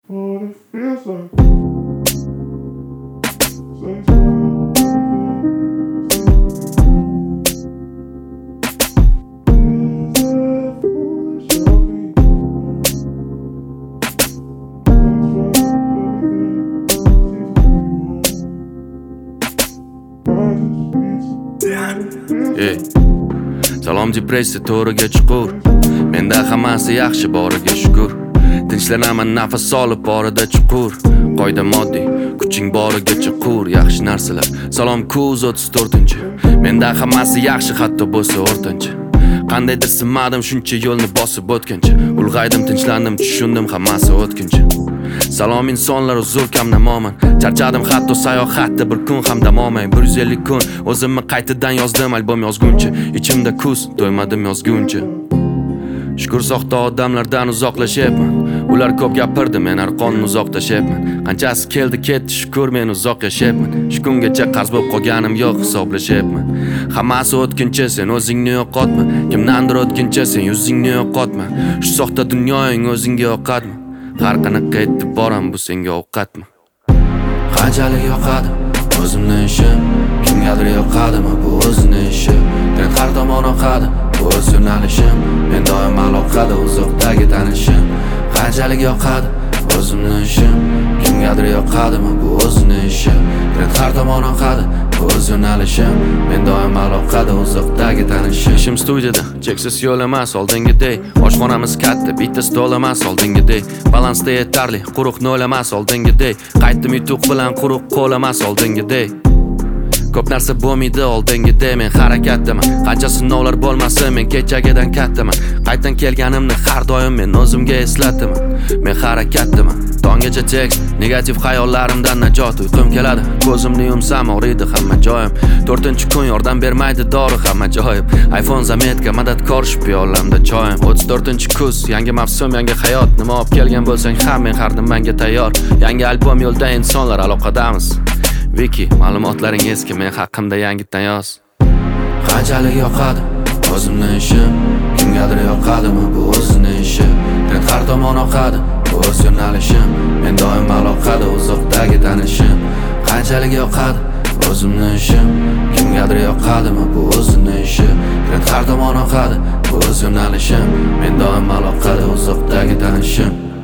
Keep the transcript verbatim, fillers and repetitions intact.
But it feels like Ey, salom depressiya to'riga chuqur. Menda hammasi yaxshi boriga shukr. Tinchlanaman nafas olib borida chuqur. Qoida moddiy, kuching borigacha qur. Yaxshi narsalar. Salom kuz o'ttiz to'rtinchi. Menda hammasi yaxshi hatto bo'lsa o'rtancha. Qandaydir sinmadim shuncha yo'lni bosib o'tgancha. Ulg'aydim, tinchlandim, tushundim hammasi o'tkinchi. Salom insonlar, uzr kam namoman. Charchadim hatto sayohatda bir kun ham dam olmay. bir yuz ellik kun o'zimni qaytadan yozdim albom yozguncha. Ichimda kuz to'ymadim yozguncha. Shukr soxta odamlardan uzoqlashyapman. Ular ko'p gapirdi, men arqonni uzoq tashyapman. Qanchasi keldi ketdi, shukr men uzoq yashayapman. Shu kungacha qarz bo'lib qolganim yo'q, hisoblashyapman. Hammasi o'tkincha, sen o'zingni yo'qotma. Kimdandir o'tkincha, sen yuzingni yo'qotma. Shu soxta dunyoing o'zingga yoqadmi? Har qanaqa etib boram, bu senga ovqatmi? Qanchalik yoqadi o'zimni ishim, kimgadir yoqadimi bu o'zini ishi. Men har tomon oqadi bu o'z yo'nalishim, men doim aloqada uzoqdagi tanishim. Qanchalik yoqadi o'zimni ishim, kimgadir yoqadimi bu o'zini ishi. Men har tomon oqadi bu o'z yo'nalishim, men doim aloqada uzoqdagi tanishim. Ishim studiyada, cheksiz yo'l emas oldingidek. Oshxonamiz katta, bitta stol emas oldingidek. Balansda yetarli, quruq nol emas oldingidek. Qaytdim yutuq bilan quruq qo'l emas oldingidek. Ko'p narsa bo'lmaydi oldingidek, men harakatdaman. Qancha sinovlar bo'lmasin, men kechagidan kattaman. Qaytdan kelganimni har doim men o'zimga eslataman. Men harakatdaman. Tonggacha tekst, negativ xayollarimdan najot. Uyqum keladi, ko'zimni yumsam og'riydi hamma joyim. to'rtinchi kun yordam bermaydi dori hamma joyim. iPhone zametka madadkor shu piyolamda choyim. o'ttiz to'rtinchi kuz, yangi mavsum, yangi hayot. Nima olib kelgan bo'lsang ham men har nimaga tayyor. Yangi albom yo'lda, insonlar aloqadamiz. Wiki, ma'lumotlaring eski, men haqimda yangitdan yoz. Qanchalik yoqadi o'zimni ishim, kimgadir yoqadimi bu o'zini ishi. Men har tomon oqadi bu o'z yo'nalishim, men doim aloqada uzoqdagi tanishim. Qanchalik yoqadi o'zimni ishim, kimgadir yoqadimi bu o'zini ishi. Men har tomon oqadi bu o'z yo'nalishim, men doim aloqada uzoqdagi tanishim.